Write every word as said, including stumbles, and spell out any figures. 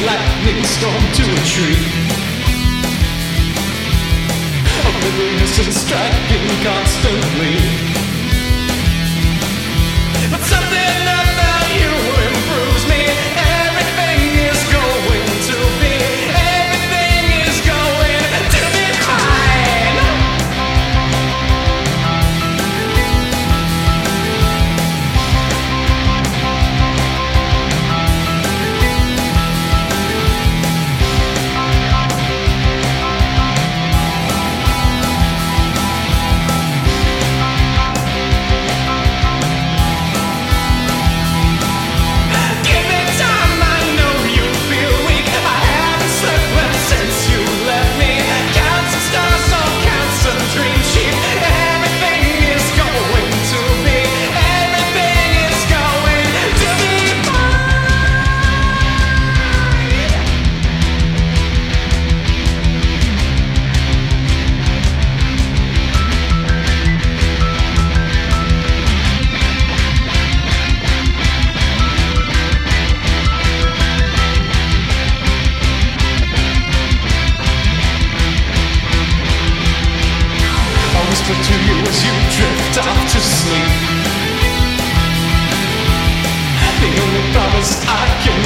lightning storm to a tree. Oblivious and striking constantly. But something about you improves me. Everything is going to be, everything is going to be fine. Whisper to you as you drift off to sleep. The only promise I can